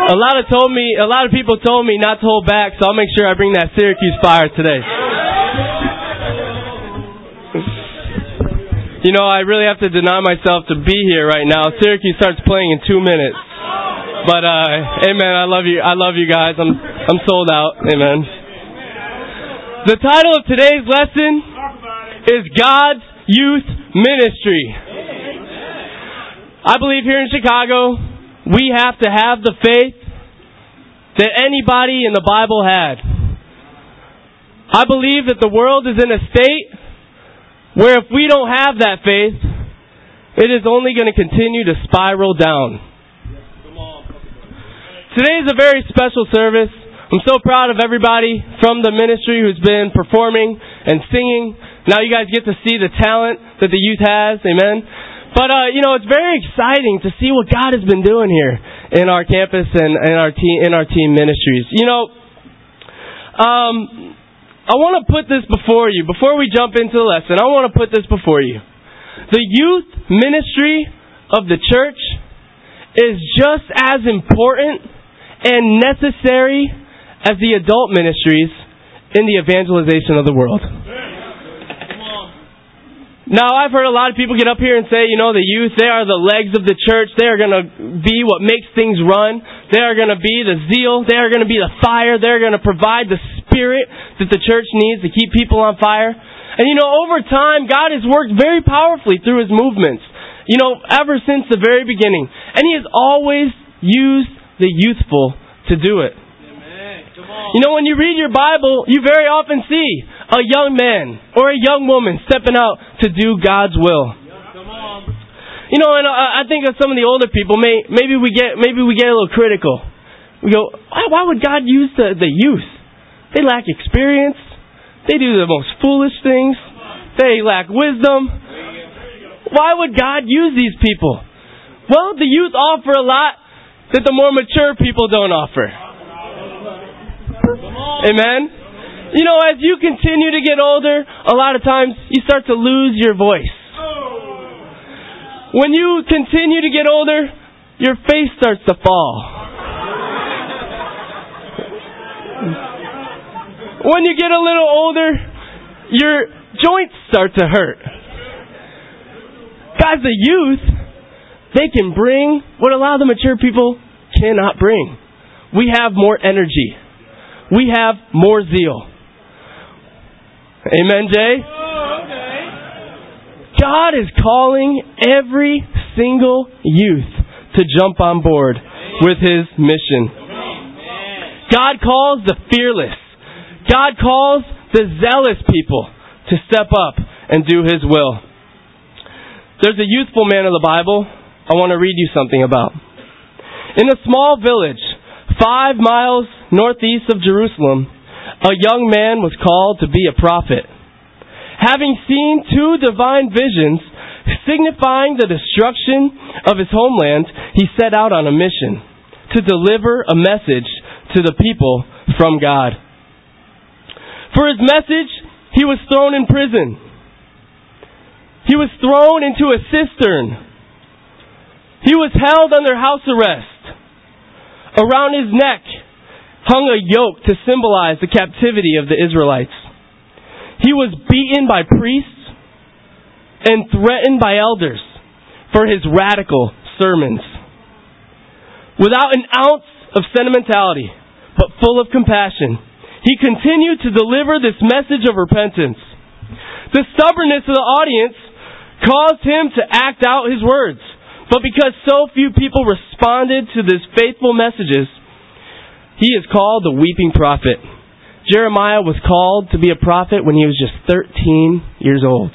A lot of people told me not to hold back, so I'll make sure I bring that Syracuse fire today. You know, I really have to deny myself to be here right now. Syracuse starts playing in 2 minutes. But, amen, I love you. I love you guys. I'm sold out. Amen. The title of today's lesson is God's Youth Ministry. I believe here in Chicago, we have to have the faith that anybody in the Bible had. I believe that the world is in a state where if we don't have that faith, it is only going to continue to spiral down. Today is a very special service. I'm so proud of everybody from the ministry who's been performing and singing. Now you guys get to see the talent that the youth has. Amen. But, it's very exciting to see what God has been doing here in our campus and in our team ministries. I want to put this before you. Before we jump into the lesson, I want to put this before you. The youth ministry of the church is just as important and necessary as the adult ministries in the evangelization of the world. Now, I've heard a lot of people get up here and say, the youth, they are the legs of the church. They are going to be what makes things run. They are going to be the zeal. They are going to be the fire. They're going to provide the spirit that the church needs to keep people on fire. And, over time, God has worked very powerfully through His movements, ever since the very beginning. And He has always used the youthful to do it. When you read your Bible, you very often see a young man or a young woman stepping out to do God's will. And I think of some of the older people, maybe we get a little critical. We go, why would God use the youth? They lack experience. They do the most foolish things. They lack wisdom. Why would God use these people? Well, the youth offer a lot that the more mature people don't offer. Amen? As you continue to get older, a lot of times you start to lose your voice. When you continue to get older, your face starts to fall. When you get a little older, your joints start to hurt. Guys, the youth, they can bring what a lot of the mature people cannot bring. We have more energy. We have more zeal. Amen, Jay? God is calling every single youth to jump on board with His mission. God calls the fearless. God calls the zealous people to step up and do His will. There's a youthful man in the Bible I want to read you something about. In a small village 5 miles northeast of Jerusalem, a young man was called to be a prophet. Having seen 2 divine visions signifying the destruction of his homeland, he set out on a mission to deliver a message to the people from God. For his message, he was thrown in prison. He was thrown into a cistern. He was held under house arrest. Around his neck hung a yoke to symbolize the captivity of the Israelites. He was beaten by priests and threatened by elders for his radical sermons. Without an ounce of sentimentality, but full of compassion, he continued to deliver this message of repentance. The stubbornness of the audience caused him to act out his words. But because so few people responded to these faithful messages, he is called the weeping prophet. Jeremiah was called to be a prophet when he was just 13 years old.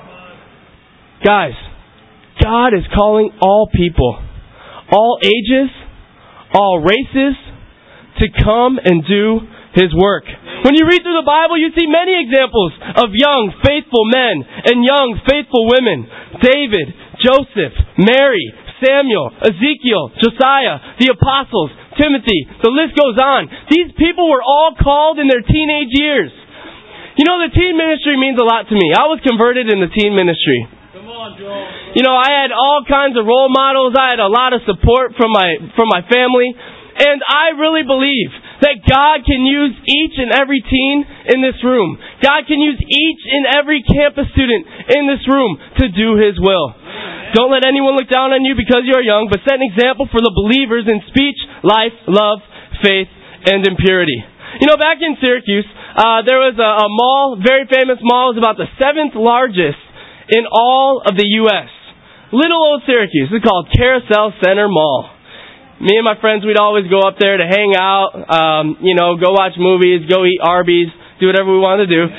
Guys, God is calling all people, all ages, all races, to come and do His work. When you read through the Bible, you see many examples of young, faithful men and young, faithful women. David, Joseph, Mary, Samuel, Ezekiel, Josiah, the apostles, Timothy, the list goes on. These people were all called in their teenage years. The teen ministry means a lot to me. I was converted in the teen ministry. Come on, Joel. I had all kinds of role models. I had a lot of support from my family. And I really believe that God can use each and every teen in this room. God can use each and every campus student in this room to do His will. Don't let anyone look down on you because you are young, but set an example for the believers in speech, life, love, faith, and in purity. You know, back in Syracuse, there was a mall, very famous mall. It was about the 7th largest in all of the U.S. Little old Syracuse. It's called Carousel Center Mall. Me and my friends, we'd always go up there to hang out, go watch movies, go eat Arby's, do whatever we wanted to do.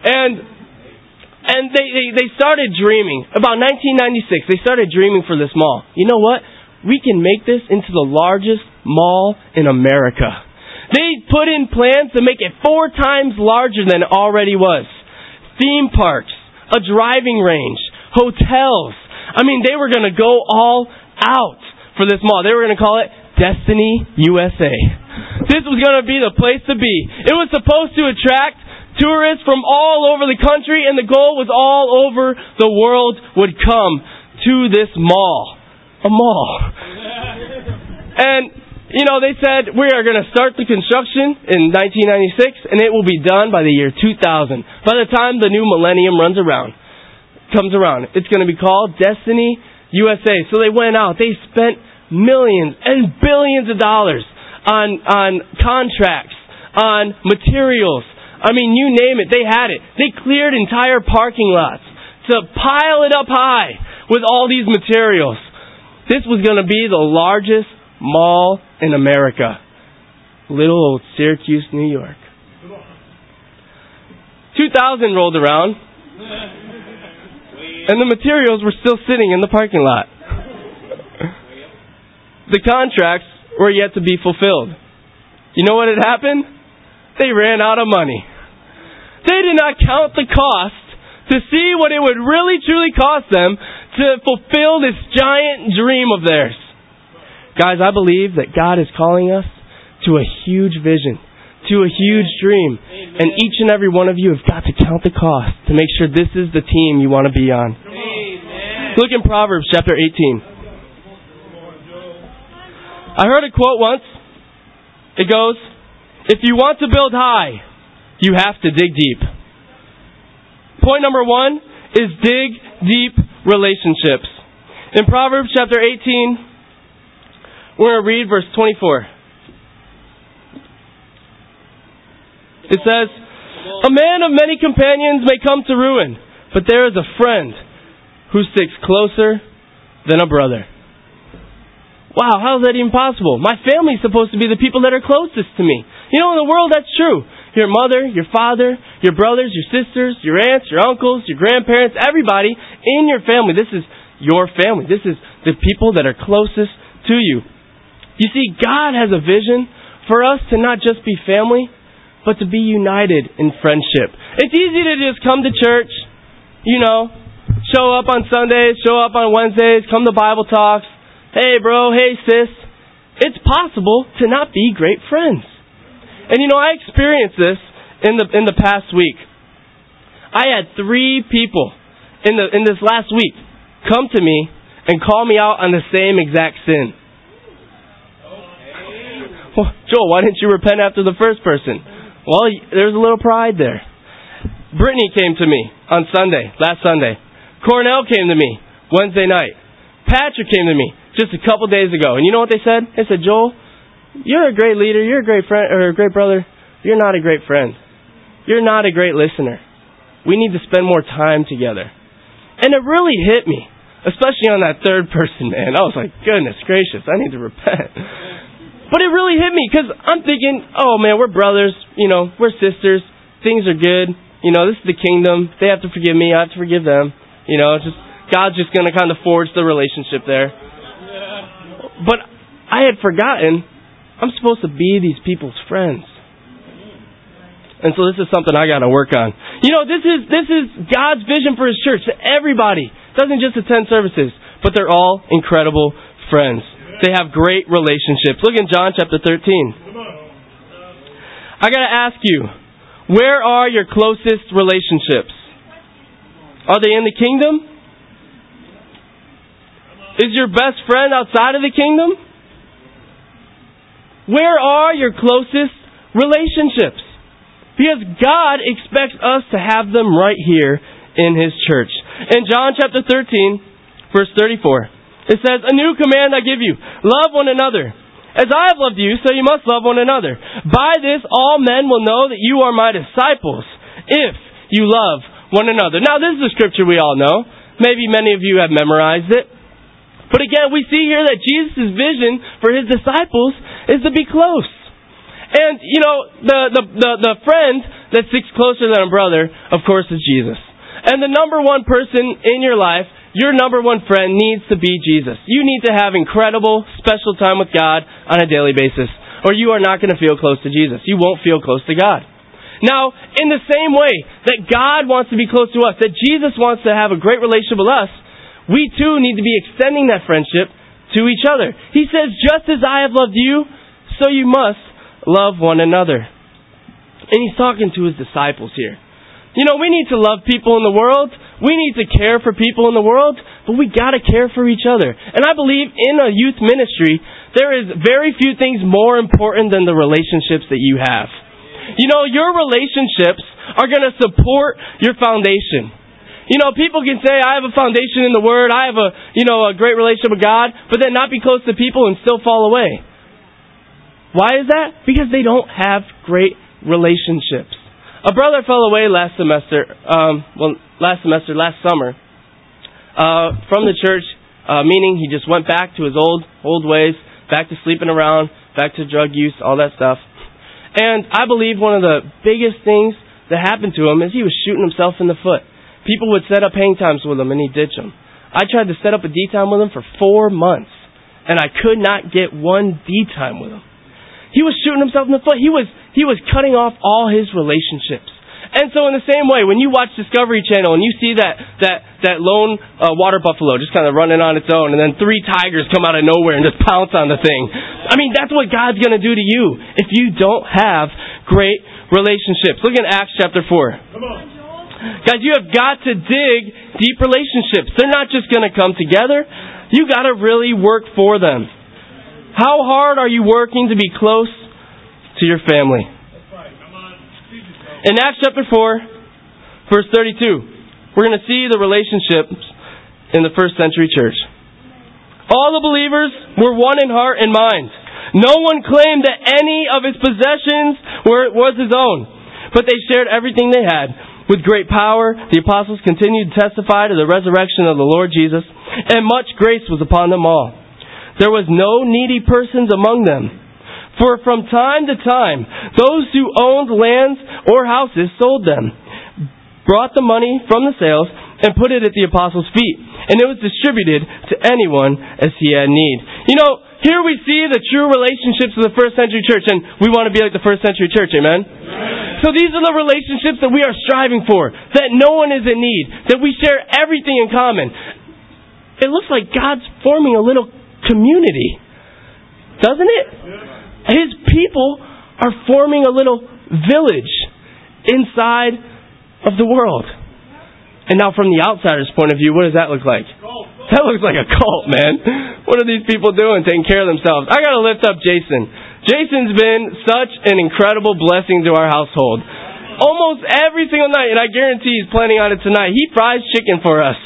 And they started dreaming. About 1996, they started dreaming for this mall. You know what? We can make this into the largest mall in America. They put in plans to make it 4 times larger than it already was. Theme parks, a driving range, hotels. I mean, they were going to go all out for this mall. They were going to call it Destiny USA. This was going to be the place to be. It was supposed to attract tourists from all over the country, and the goal was all over the world would come to this mall. A mall. And, they said, we are going to start the construction in 1996, and it will be done by the year 2000. By the time the new millennium comes around, it's going to be called Destiny USA. So they went out. They spent millions and billions of dollars on contracts, on materials. I mean, you name it, they had it. They cleared entire parking lots to pile it up high with all these materials. This was going to be the largest mall in America. Little old Syracuse, New York. 2000 rolled around, and the materials were still sitting in the parking lot. The contracts were yet to be fulfilled. You know what had happened? They ran out of money. They did not count the cost to see what it would really truly cost them to fulfill this giant dream of theirs. Guys, I believe that God is calling us to a huge vision, to a huge dream. Amen. And each and every one of you have got to count the cost to make sure this is the team you want to be on. Amen. Look in Proverbs chapter 18. I heard a quote once. It goes, if you want to build high, you have to dig deep. Point number 1 is dig deep relationships. In Proverbs chapter 18, we're going to read verse 24. It says, a man of many companions may come to ruin, but there is a friend who sticks closer than a brother. Wow, how is that even possible? My family is supposed to be the people that are closest to me. In the world, that's true. Your mother, your father, your brothers, your sisters, your aunts, your uncles, your grandparents, everybody in your family. This is your family. This is the people that are closest to you. You see, God has a vision for us to not just be family, but to be united in friendship. It's easy to just come to church, show up on Sundays, show up on Wednesdays, come to Bible talks. Hey bro, hey sis. It's possible to not be great friends. And I experienced this in the past week. I had 3 people in this last week come to me and call me out on the same exact sin. Well, Joel, why didn't you repent after the first person? Well, there's a little pride there. Brittany came to me on last Sunday. Cornell came to me Wednesday night. Patrick came to me just a couple days ago. And you know what they said? They said, Joel, you're a great leader. You're a great friend or a great brother. You're not a great friend. You're not a great listener. We need to spend more time together. And it really hit me, especially on that third person, man. I was like, goodness gracious, I need to repent. But it really hit me because I'm thinking, oh man, we're brothers, we're sisters, things are good, this is the kingdom, they have to forgive me, I have to forgive them, God's just going to kind of forge the relationship there. But I had forgotten, I'm supposed to be these people's friends. And so this is something I got to work on. This is God's vision for His church, that everybody doesn't just attend services, but they're all incredible friends. They have great relationships. Look in John chapter 13. I got to ask you, where are your closest relationships? Are they in the kingdom? Is your best friend outside of the kingdom? Where are your closest relationships? Because God expects us to have them right here in His church. In John chapter 13, verse 34, it says, "A new command I give you, love one another. As I have loved you, so you must love one another. By this all men will know that you are my disciples, if you love one another." Now this is a scripture we all know. Maybe many of you have memorized it. But again, we see here that Jesus' vision for His disciples is to be close. And, the friend that sticks closer than a brother, of course, is Jesus. And the number one person in your life, your number one friend, needs to be Jesus. You need to have incredible, special time with God on a daily basis, or you are not going to feel close to Jesus. You won't feel close to God. Now, in the same way that God wants to be close to us, that Jesus wants to have a great relationship with us, we too need to be extending that friendship to each other. He says, "Just as I have loved you, so you must love one another." And He's talking to His disciples here. We need to love people in the world. We need to care for people in the world, but we got to care for each other. And I believe in a youth ministry, there is very few things more important than the relationships that you have. Your relationships are going to support your foundation. People can say, "I have a foundation in the Word, I have a great relationship with God," but then not be close to people and still fall away. Why is that? Because they don't have great relationships. A brother fell away last summer, from the church, meaning he just went back to his old ways, back to sleeping around, back to drug use, all that stuff. And I believe one of the biggest things that happened to him is he was shooting himself in the foot. People would set up hang times with him and he'd ditch them. I tried to set up a D time with him for 4 months and I could not get one D time with him. He was shooting himself in the foot. He was cutting off all his relationships. And so in the same way, when you watch Discovery Channel and you see that lone water buffalo just kind of running on its own and then 3 tigers come out of nowhere and just pounce on the thing. That's what God's going to do to you if you don't have great relationships. Look at Acts chapter 4. Come on. Guys, you have got to dig deep relationships. They're not just going to come together. You got to really work for them. How hard are you working to be close to your family? In Acts chapter 4, verse 32, we're going to see the relationships in the first century church. All the believers were one in heart and mind. No one claimed that any of his possessions was his own, but they shared everything they had. With great power, the apostles continued to testify to the resurrection of the Lord Jesus, and much grace was upon them all. There was no needy persons among them. For from time to time, those who owned lands or houses sold them, brought the money from the sales, and put it at the apostles' feet. And it was distributed to anyone as he had need. Here we see the true relationships of the first century church, and we want to be like the first century church, amen? So these are the relationships that we are striving for, that no one is in need, that we share everything in common. It looks like God's forming a little community, doesn't it? His people are forming a little village inside of the world. And now from the outsider's point of view, what does that look like? That looks like a cult, man. What are these people doing, taking care of themselves? I got to lift up Jason. Jason's been such an incredible blessing to our household. Almost every single night, and I guarantee he's planning on it tonight, he fries chicken for us.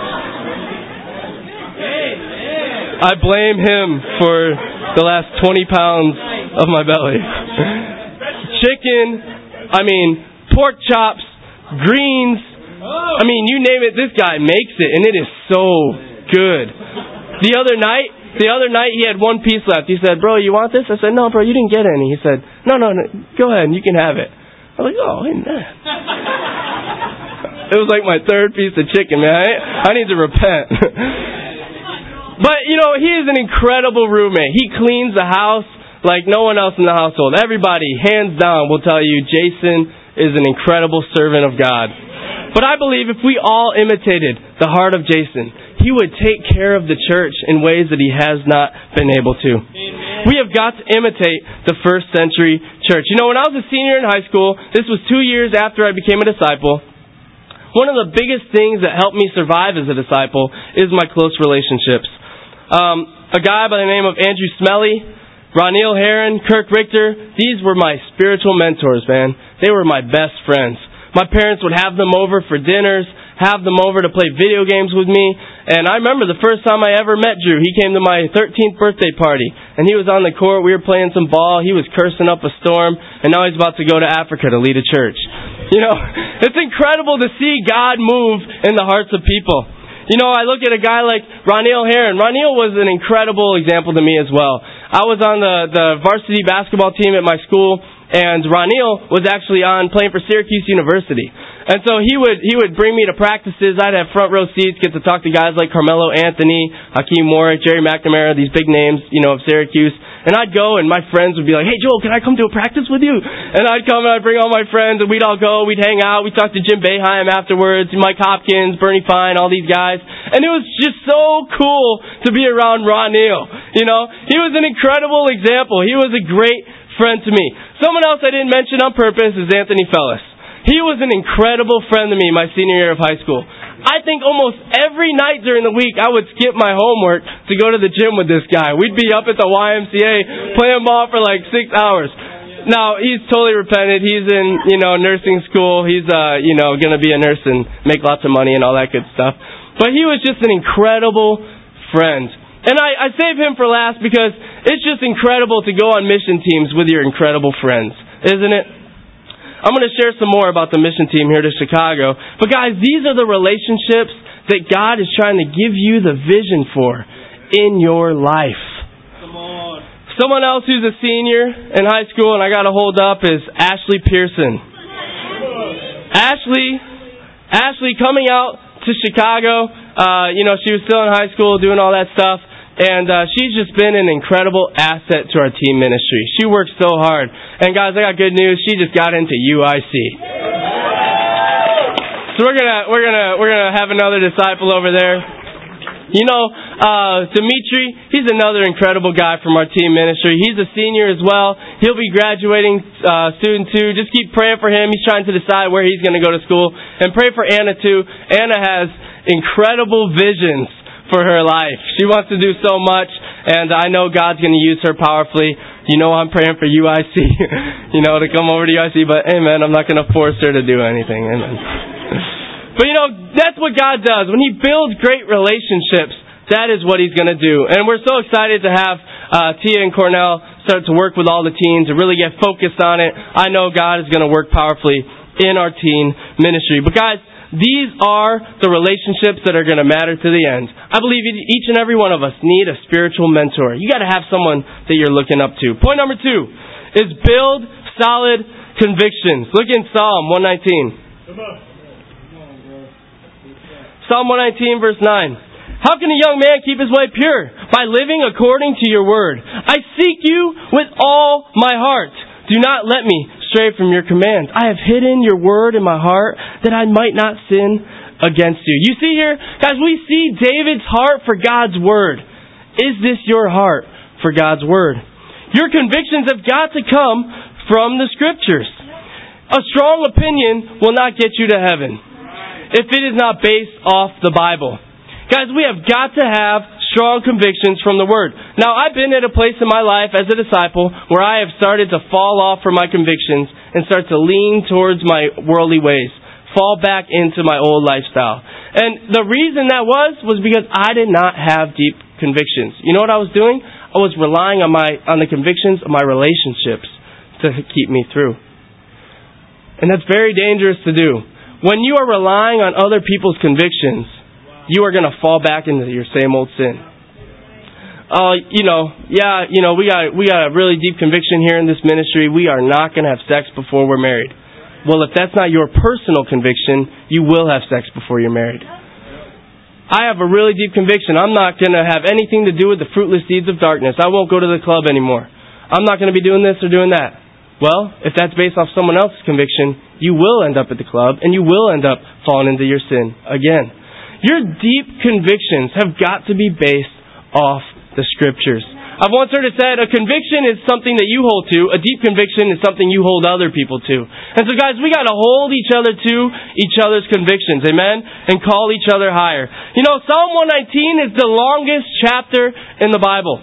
I blame him for the last 20 pounds of my belly. Chicken, pork chops, greens, you name it, this guy makes it, and it is so good. The other night he had one piece left. He said, "Bro, you want this?" I said, "No, bro, you didn't get any." He said, No, go ahead, you can have it. I was like, "Oh, amen." It was like my 3rd piece of chicken, man. I need to repent. But, he is an incredible roommate. He cleans the house like no one else in the household. Everybody, hands down, will tell you Jason is an incredible servant of God. But I believe if we all imitated the heart of Jason, he would take care of the church in ways that he has not been able to. Amen. We have got to imitate the first century church. When I was a senior in high school, this was 2 years after I became a disciple, one of the biggest things that helped me survive as a disciple is my close relationships. A guy by the name of Andrew Smelly Ronil Heron, Kirk Richter, these were my spiritual mentors, man. They were my best friends. My parents would have them over for dinners, have them over to play video games with me. And I remember the first time I ever met Drew. He came to my 13th birthday party. And he was on the court. We were playing some ball. He was cursing up a storm. And now he's about to go to Africa to lead a church. You know, it's incredible to see God move in the hearts of people. You know, I look at a guy like Ronil Heron. Ronil was an incredible example to me as well. I was on the varsity basketball team at my school, and Ronil was actually playing for Syracuse University. And so he would bring me to practices. I'd have front row seats, get to talk to guys like Carmelo Anthony, Hakeem Warwick, Jerry McNamara, these big names, you know, of Syracuse. And I'd go, and my friends would be like, "Hey, Joel, can I come to a practice with you?" And I'd come, and I'd bring all my friends, and we'd all go. We'd hang out. We'd talk to Jim Boeheim afterwards, Mike Hopkins, Bernie Fine, all these guys. And it was just so cool to be around Ronil. You know, he was an incredible example. He was a great friend to me. Someone else I didn't mention on purpose is Anthony Fellis. He was an incredible friend to me my senior year of high school. I think almost every night during the week I would skip my homework to go to the gym with this guy. We'd be up at the YMCA playing ball for like 6 hours. Now, he's totally repented. He's in, you know, nursing school. He's, you know, going to be a nurse and make lots of money and all that good stuff. But he was just an incredible friend. And I save him for last because it's just incredible to go on mission teams with your incredible friends, isn't it? I'm going to share some more about the mission team here to Chicago. But guys, these are the relationships that God is trying to give you the vision for in your life. Come on. Someone else who's a senior in high school and I got to hold up is Ashley Pearson. Ashley coming out to Chicago, you know, she was still in high school doing all that stuff. And she's just been an incredible asset to our team ministry. She works so hard. And guys, I got good news. She just got into UIC. So we're gonna have another disciple over there. You know, Dimitri, he's another incredible guy from our team ministry. He's a senior as well. He'll be graduating soon too. Just keep praying for him. He's trying to decide where he's going to go to school. And pray for Anna too. Anna has incredible visions for her life. She wants to do so much, and I know God's going to use her powerfully. You know, I'm praying for UIC, you know, to come over to UIC, but hey man, I'm not going to force her to do anything. Amen. But you know, that's what God does. When He builds great relationships, that is what He's going to do. And we're so excited to have Tia and Cornell start to work with all the teens and really get focused on it. I know God is going to work powerfully in our teen ministry. But guys, these are the relationships that are going to matter to the end. I believe each and every one of us need a spiritual mentor. You got to have someone that you're looking up to. Point number 2 is build solid convictions. Look in Psalm 119. Psalm 119 verse 9. How can a young man keep his way pure? By living according to your word. I seek you with all my heart. Do not let me stray from your commands. I have hidden your word in my heart that I might not sin against you. You see here, guys, we see David's heart for God's word. Is this your heart for God's word? Your convictions have got to come from the scriptures. A strong opinion will not get you to heaven if it is not based off the Bible. Guys, we have got to have strong convictions from the Word. Now, I've been at a place in my life as a disciple where I have started to fall off from my convictions and start to lean towards my worldly ways, fall back into my old lifestyle. And the reason that was because I did not have deep convictions. You know what I was doing? I was relying on the convictions of my relationships to keep me through. And that's very dangerous to do. When you are relying on other people's convictions, you are going to fall back into your same old sin. We got a really deep conviction here in this ministry. We are not going to have sex before we're married. Well, if that's not your personal conviction, you will have sex before you're married. I have a really deep conviction. I'm not going to have anything to do with the fruitless deeds of darkness. I won't go to the club anymore. I'm not going to be doing this or doing that. Well, if that's based off someone else's conviction, you will end up at the club and you will end up falling into your sin again. Your deep convictions have got to be based off the Scriptures. I've once heard it said, a conviction is something that you hold to. A deep conviction is something you hold other people to. And so guys, we got to hold each other to each other's convictions. Amen? And call each other higher. You know, Psalm 119 is the longest chapter in the Bible.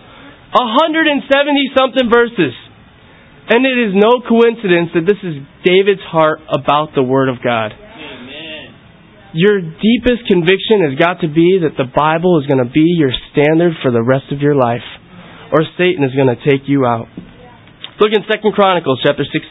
170-something verses. And it is no coincidence that this is David's heart about the Word of God. Amen. Your deepest conviction has got to be that the Bible is going to be your standard for the rest of your life, or Satan is going to take you out. Look in 2 Chronicles chapter 16.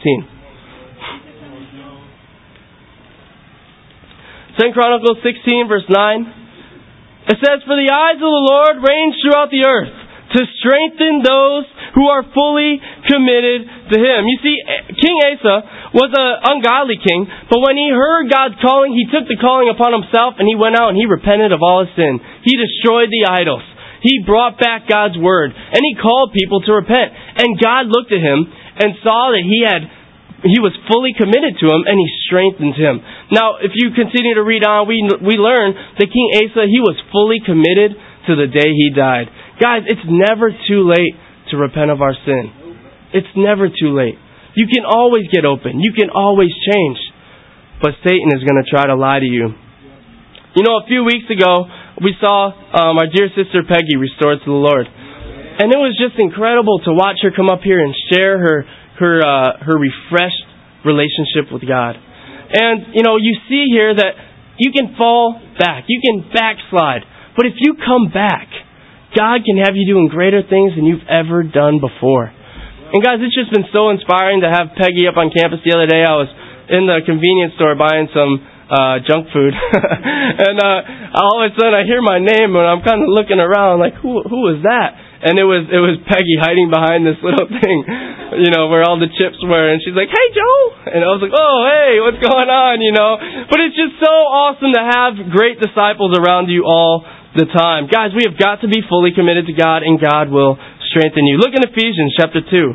2 Chronicles 16 verse 9. It says, "For the eyes of the Lord range throughout the earth, to strengthen those who are fully committed to Him." You see, King Asa was an ungodly king, but when he heard God's calling, he took the calling upon himself and he went out and he repented of all his sin. He destroyed the idols. He brought back God's word and he called people to repent. And God looked at him and saw that he was fully committed to Him and He strengthened him. Now, if you continue to read on, we learn that King Asa, he was fully committed to the day he died. Guys, it's never too late to repent of our sin. It's never too late. You can always get open. You can always change. But Satan is going to try to lie to you. You know, a few weeks ago, we saw our dear sister Peggy restored to the Lord. And it was just incredible to watch her come up here and share her refreshed relationship with God. And, you know, you see here that you can fall back. You can backslide. But if you come back, God can have you doing greater things than you've ever done before. And guys, it's just been so inspiring to have Peggy up on campus. The other day I was in the convenience store buying some junk food. And all of a sudden I hear my name and I'm kind of looking around like, who is that? And it was Peggy hiding behind this little thing, you know, where all the chips were. And she's like, "Hey, Joe." And I was like, "Oh, hey, what's going on?" You know. But it's just so awesome to have great disciples around you all the time. Guys, we have got to be fully committed to God and God will strengthen you. Look in Ephesians chapter 2.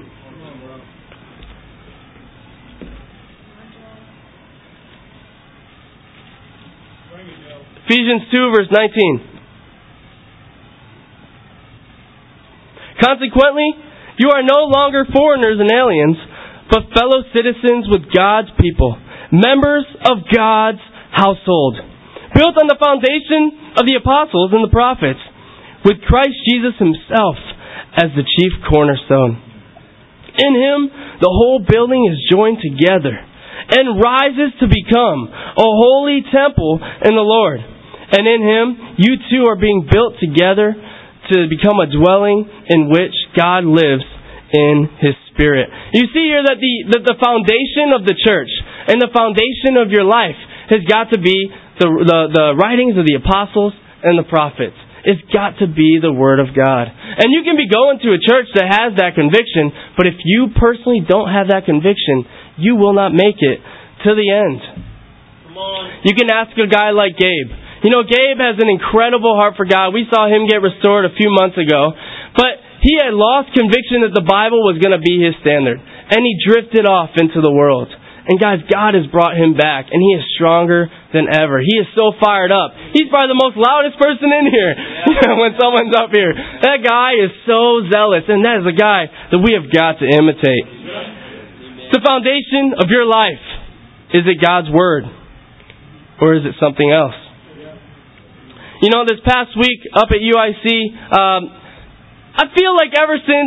Ephesians 2 verse 19. "Consequently, you are no longer foreigners and aliens, but fellow citizens with God's people, members of God's household, built on the foundation of the apostles and the prophets, with Christ Jesus Himself as the chief cornerstone. In Him, the whole building is joined together and rises to become a holy temple in the Lord. And in Him, you two are being built together to become a dwelling in which God lives in His Spirit." You see here that the foundation of the church and the foundation of your life has got to be the writings of the apostles and the prophets. It's got to be the Word of God. And you can be going to a church that has that conviction, but if you personally don't have that conviction, you will not make it to the end. Come on. You can ask a guy like Gabe. You know, Gabe has an incredible heart for God. We saw him get restored a few months ago. But he had lost conviction that the Bible was going to be his standard. And he drifted off into the world. And guys, God has brought him back. And he is stronger than ever. He is so fired up. He's probably the most loudest person in here. Yeah. When someone's up here. That guy is so zealous. And that is a guy that we have got to imitate. The foundation of your life. Is it God's Word? Or is it something else? You know, this past week up at UIC, I feel like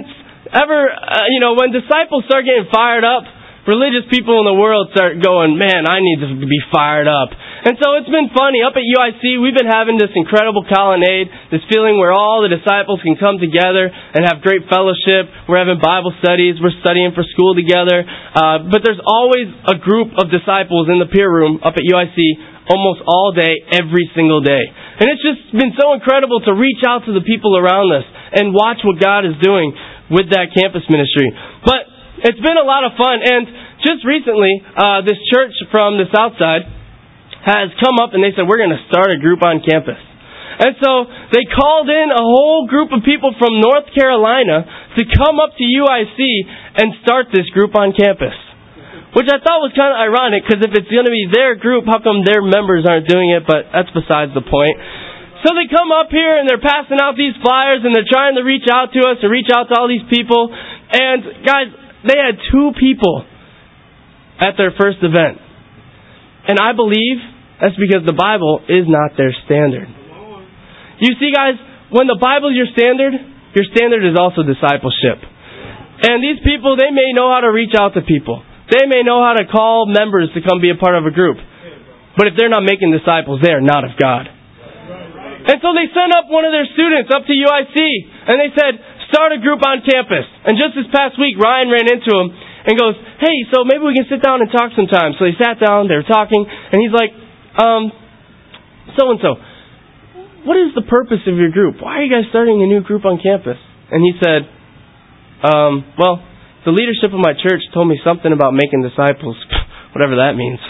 when disciples start getting fired up, religious people in the world start going, "Man, I need to be fired up." And so it's been funny. Up at UIC, we've been having this incredible colonnade, this feeling where all the disciples can come together and have great fellowship. We're having Bible studies. We're studying for school together. But there's always a group of disciples in the peer room up at UIC almost all day, every single day. And it's just been so incredible to reach out to the people around us and watch what God is doing with that campus ministry. But it's been a lot of fun. And just recently, this church from the South Side has come up and they said, "We're going to start a group on campus." And so they called in a whole group of people from North Carolina to come up to UIC and start this group on campus. Which I thought was kind of ironic, because if it's going to be their group, how come their members aren't doing it? But that's besides the point. So they come up here and they're passing out these flyers and they're trying to reach out to us, to reach out to all these people. And guys, they had 2 people at their first event. And I believe that's because the Bible is not their standard. You see, guys, when the Bible is your standard, your standard is also discipleship. And these people, they may know how to reach out to people. They may know how to call members to come be a part of a group. But if they're not making disciples, they are not of God. And so they sent up one of their students up to UIC, and they said, start a group on campus. And just this past week, Ryan ran into him and goes, hey, so maybe we can sit down and talk sometime. So they sat down, they were talking, and he's like, so-and-so, what is the purpose of your group? Why are you guys starting a new group on campus? And he said, well, the leadership of my church told me something about making disciples, whatever that means.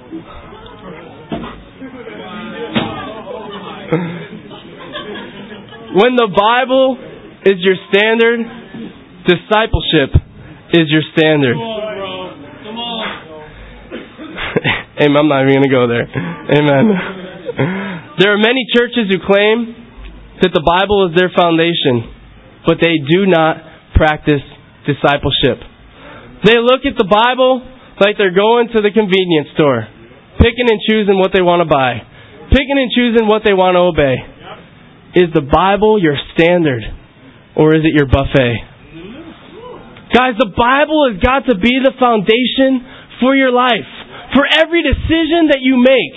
When the Bible is your standard, discipleship is your standard. Come on. Amen. I'm not even going to go there. Amen. There are many churches who claim that the Bible is their foundation, but they do not practice discipleship. They look at the Bible like they're going to the convenience store, picking and choosing what they want to buy, picking and choosing what they want to obey. Is the Bible your standard, or is it your buffet? Guys, the Bible has got to be the foundation for your life, for every decision that you make.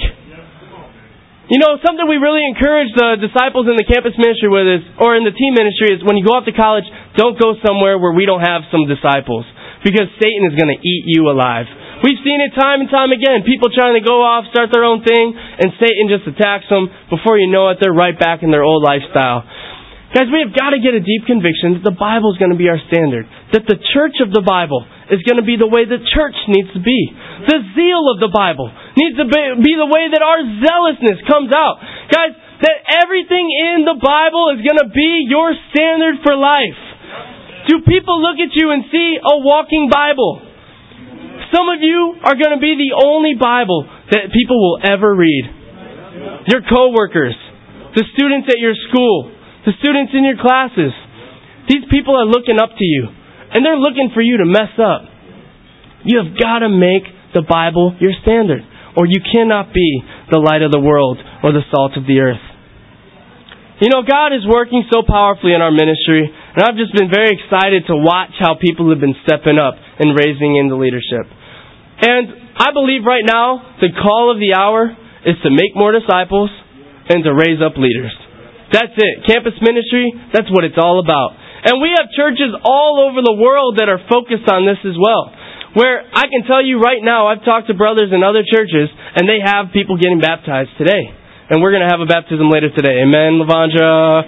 You know, something we really encourage the disciples in the campus ministry with is, or in the team ministry, is when you go off to college, don't go somewhere where we don't have some disciples, because Satan is going to eat you alive. We've seen it time and time again. People trying to go off, start their own thing, and Satan just attacks them. Before you know it, they're right back in their old lifestyle. Guys, we have got to get a deep conviction that the Bible is going to be our standard. That the church of the Bible is going to be the way the church needs to be. The zeal of the Bible needs to be the way that our zealousness comes out. Guys, that everything in the Bible is going to be your standard for life. Do people look at you and see a walking Bible? Some of you are going to be the only Bible that people will ever read. Your coworkers, the students at your school, the students in your classes. These people are looking up to you, and they're looking for you to mess up. You have got to make the Bible your standard, or you cannot be the light of the world or the salt of the earth. You know, God is working so powerfully in our ministry, and I've just been very excited to watch how people have been stepping up and raising into leadership. And I believe right now, the call of the hour is to make more disciples and to raise up leaders. That's it. Campus ministry, that's what it's all about. And we have churches all over the world that are focused on this as well. Where I can tell you right now, I've talked to brothers in other churches, and they have people getting baptized today. And we're going to have a baptism later today. Amen, Lavandra.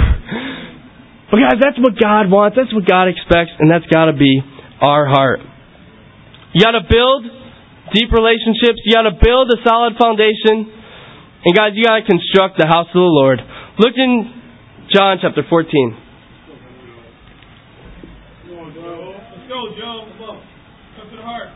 But guys, that's what God wants. That's what God expects, and that's got to be our heart. You got to build deep relationships. You got to build a solid foundation. And guys, you got to construct the house of the Lord. Look in John chapter 14. Come on, Joe. Let's go, Joe. Come on. Come to the heart.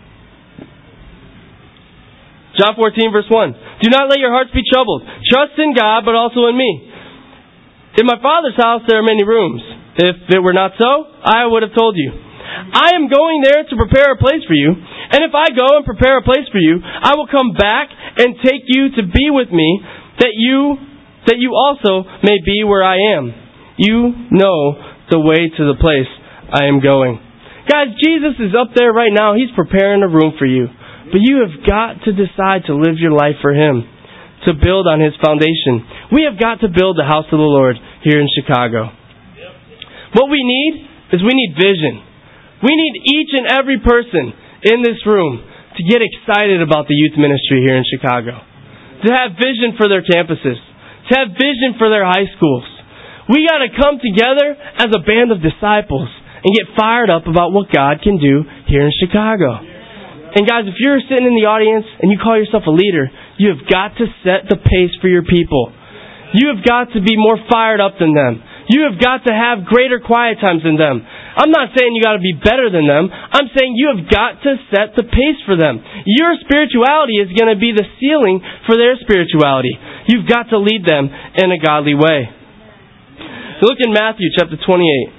John 14, verse 1. Do not let your hearts be troubled. Trust in God, but also in me. In my Father's house there are many rooms. If it were not so, I would have told you. I am going there to prepare a place for you. And if I go and prepare a place for you, I will come back and take you to be with me, that you also may be where I am. You know the way to the place I am going. Guys, Jesus is up there right now. He's preparing a room for you. But you have got to decide to live your life for Him, to build on His foundation. We have got to build the house of the Lord here in Chicago. What we need is we need vision. We need each and every person in this room to get excited about the youth ministry here in Chicago. To have vision for their campuses. To have vision for their high schools. We got to come together as a band of disciples and get fired up about what God can do here in Chicago. And guys, if you're sitting in the audience and you call yourself a leader, you have got to set the pace for your people. You have got to be more fired up than them. You have got to have greater quiet times than them. I'm not saying you got to be better than them. I'm saying you have got to set the pace for them. Your spirituality is going to be the ceiling for their spirituality. You've got to lead them in a godly way. Look in Matthew chapter 28.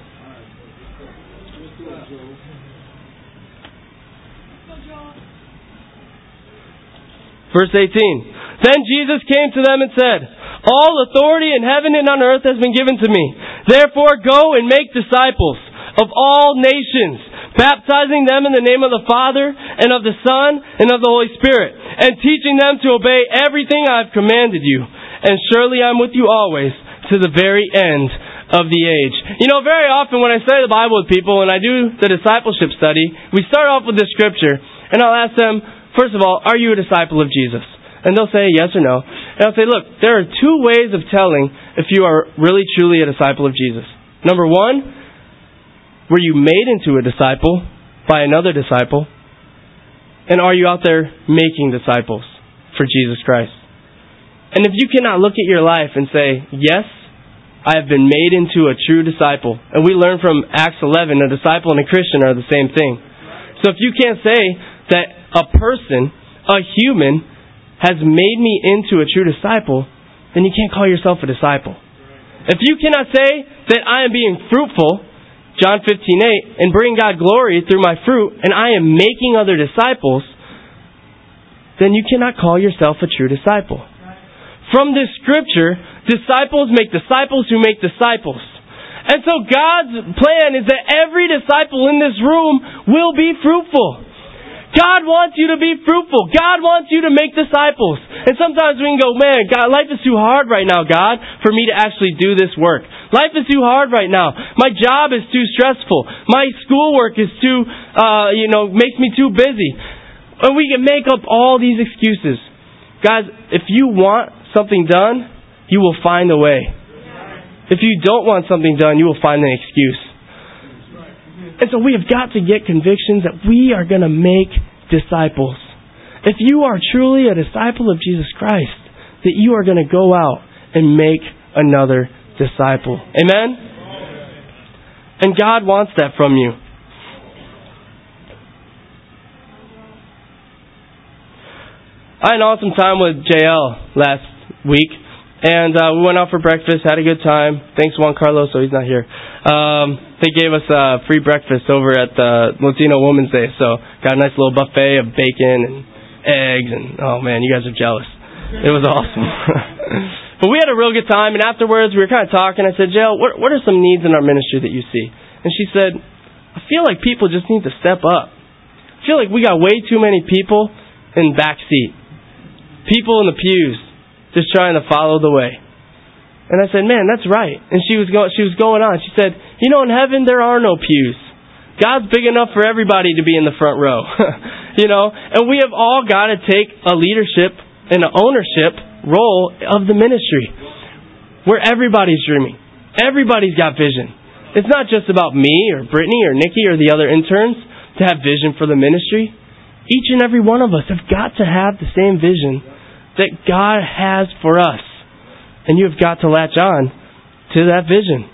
Verse 18. Then Jesus came to them and said, all authority in heaven and on earth has been given to me. Therefore go and make disciples of all nations, baptizing them in the name of the Father and of the Son and of the Holy Spirit, and teaching them to obey everything I have commanded you. And surely I am with you always to the very end of the age. You know, very often when I study the Bible with people and I do the discipleship study, we start off with the scripture, and I'll ask them, first of all, are you a disciple of Jesus? And they'll say yes or no. And I'll say, look, there are two ways of telling if you are really truly a disciple of Jesus. Number one, were you made into a disciple by another disciple? And are you out there making disciples for Jesus Christ? And if you cannot look at your life and say, yes, I have been made into a true disciple. And we learn from Acts 11, a disciple and a Christian are the same thing. So if you can't say that a person, a human, has made me into a true disciple, then you can't call yourself a disciple. If you cannot say that I am being fruitful, John 15:8, and bring God glory through my fruit, and I am making other disciples, then you cannot call yourself a true disciple. From this scripture, disciples make disciples who make disciples. And so God's plan is that every disciple in this room will be fruitful. God wants you to be fruitful. God wants you to make disciples. And sometimes we can go, man, God, life is too hard right now, God, for me to actually do this work. Life is too hard right now. My job is too stressful. My schoolwork is too, makes me too busy. And we can make up all these excuses. Guys, if you want something done, you will find a way. If you don't want something done, you will find an excuse. And so we have got to get convictions that we are going to make disciples. If you are truly a disciple of Jesus Christ, that you are going to go out and make another disciple. Amen? And God wants that from you. I had an awesome time with JL last week. And we went out for breakfast, had a good time. Thanks, Juan Carlos, so he's not here. They gave us free breakfast over at the Latino Women's Day. So got a nice little buffet of bacon and eggs. And oh man, you guys are jealous. It was awesome. But we had a real good time. And afterwards, we were kind of talking. I said, JL, what are some needs in our ministry that you see? And she said, I feel like people just need to step up. I feel like we got way too many people in back seat. People in the pews. Just trying to follow the way. And I said, man, that's right. And she was going on. She said, you know, in heaven there are no pews. God's big enough for everybody to be in the front row. And we have all got to take a leadership and an ownership role of the ministry. Where everybody's dreaming. Everybody's got vision. It's not just about me or Brittany or Nikki or the other interns to have vision for the ministry. Each and every one of us have got to have the same vision that God has for us. And you have got to latch on to that vision.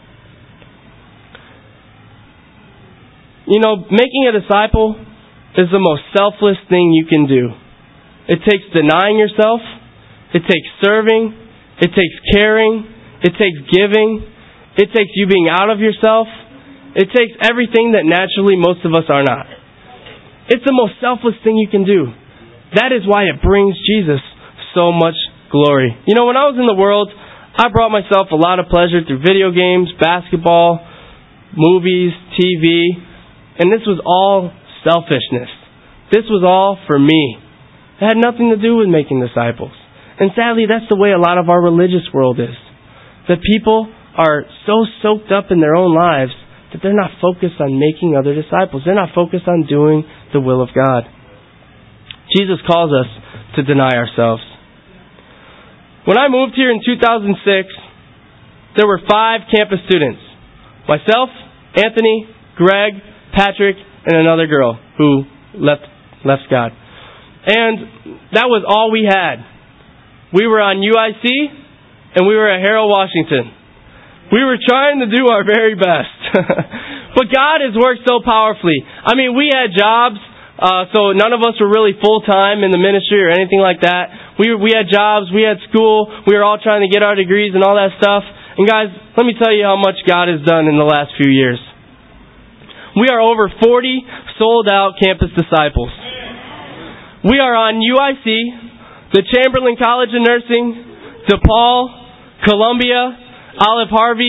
Making a disciple is the most selfless thing you can do. It takes denying yourself. It takes serving. It takes caring. It takes giving. It takes you being out of yourself. It takes everything that naturally most of us are not. It's the most selfless thing you can do. That is why it brings Jesus so much glory. When I was in the world, I brought myself a lot of pleasure through video games, basketball, movies, TV, and this was all selfishness. This was all for me. It had nothing to do with making disciples. And sadly, that's the way a lot of our religious world is. That people are so soaked up in their own lives that they're not focused on making other disciples. They're not focused on doing the will of God. Jesus calls us to deny ourselves. When I moved here in 2006, there were 5 campus students. Myself, Anthony, Greg, Patrick, and another girl who left God. And that was all we had. We were on UIC, and we were at Harold Washington. We were trying to do our very best. But God has worked so powerfully. We had jobs. So none of us were really full-time in the ministry or anything like that. We had jobs, we had school, we were all trying to get our degrees and all that stuff. And guys, let me tell you how much God has done in the last few years. We are over 40 sold-out campus disciples. We are on UIC, the Chamberlain College of Nursing, DePaul, Columbia, Olive Harvey,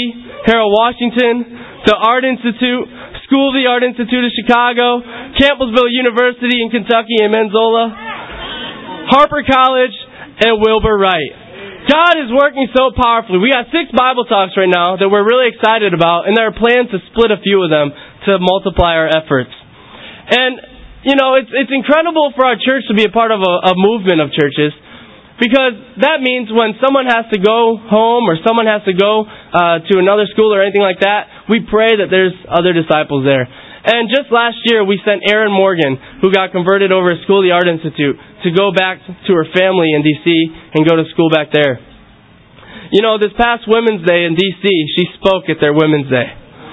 Harold Washington, the Art Institute, School of the Art Institute of Chicago, Campbellsville University in Kentucky and Menzola, Harper College, and Wilbur Wright. God is working so powerfully. We got 6 Bible talks right now that we're really excited about, and there are plans to split a few of them to multiply our efforts. And, it's incredible for our church to be a part of a movement of churches, because that means when someone has to go home or someone has to go to another school or anything like that, we pray that there's other disciples there. And just last year, we sent Erin Morgan, who got converted over at School of the Art Institute, to go back to her family in D.C. and go to school back there. This past Women's Day in D.C., she spoke at their Women's Day.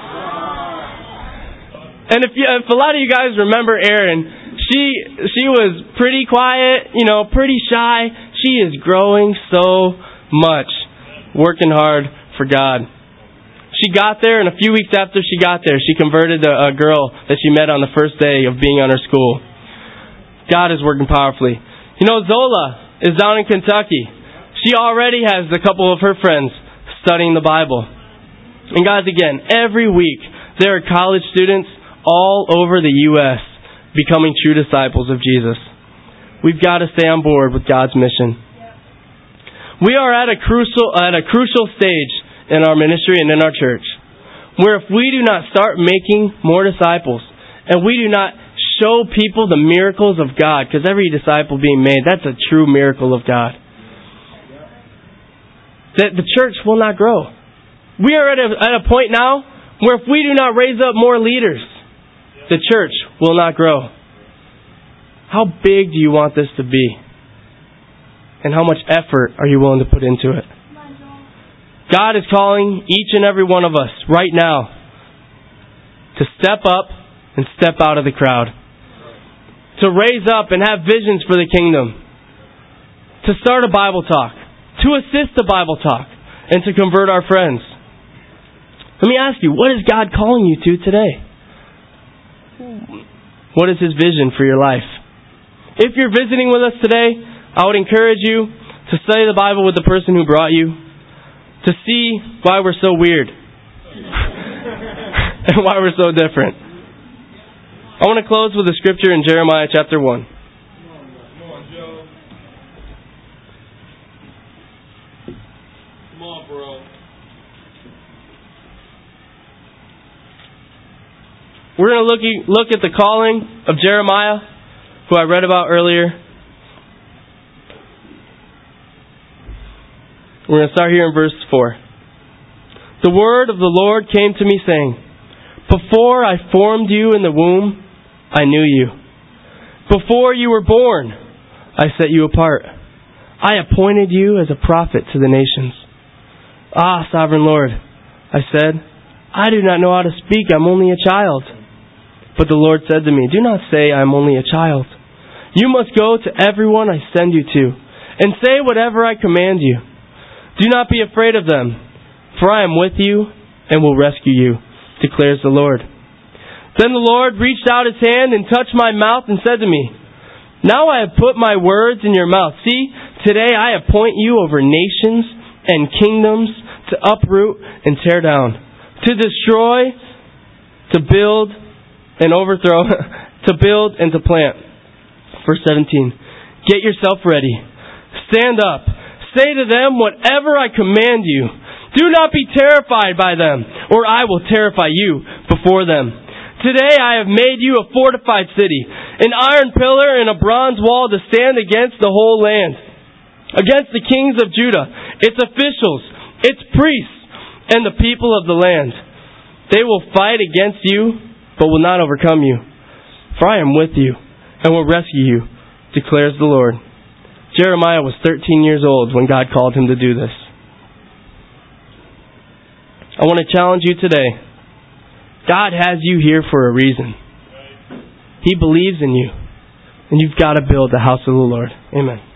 And if a lot of you guys remember Erin, she was pretty quiet, pretty shy. She is growing so much, working hard for God. She got there, and a few weeks after she got there, she converted a girl that she met on the first day of being on her school. God is working powerfully. Zola is down in Kentucky. She already has a couple of her friends studying the Bible. And guys, again, every week there are college students all over the U.S. becoming true disciples of Jesus. We've got to stay on board with God's mission. We are at a crucial stage in our ministry and in our church, where if we do not start making more disciples, and we do not show people the miracles of God, because every disciple being made, that's a true miracle of God, that the church will not grow. We are at a point now where if we do not raise up more leaders, the church will not grow. How big do you want this to be? And how much effort are you willing to put into it? God is calling each and every one of us right now to step up and step out of the crowd. To raise up and have visions for the kingdom. To start a Bible talk. To assist a Bible talk. And to convert our friends. Let me ask you, what is God calling you to today? What is His vision for your life? If you're visiting with us today, I would encourage you to study the Bible with the person who brought you, to see why we're so weird and why we're so different. I want to close with a scripture in Jeremiah chapter 1. Come on, Joe. Come on, bro. We're going to look at the calling of Jeremiah, who I read about earlier. We're going to start here in verse 4. The word of the Lord came to me saying, before I formed you in the womb, I knew you. Before you were born, I set you apart. I appointed you as a prophet to the nations. Ah, sovereign Lord, I said, I do not know how to speak. I'm only a child. But the Lord said to me, do not say I'm only a child. You must go to everyone I send you to, and say whatever I command you. Do not be afraid of them, for I am with you and will rescue you, declares the Lord. Then the Lord reached out His hand and touched my mouth and said to me, now I have put my words in your mouth. See, today I appoint you over nations and kingdoms to uproot and tear down, to destroy, to build and overthrow, to build and to plant. Verse 17. Get yourself ready. Stand up. Say to them whatever I command you. Do not be terrified by them, or I will terrify you before them. Today I have made you a fortified city, an iron pillar and a bronze wall to stand against the whole land, against the kings of Judah, its officials, its priests, and the people of the land. They will fight against you, but will not overcome you. For I am with you, and will rescue you, declares the Lord. Jeremiah was 13 years old when God called him to do this. I want to challenge you today. God has you here for a reason. He believes in you, and you've got to build the house of the Lord. Amen.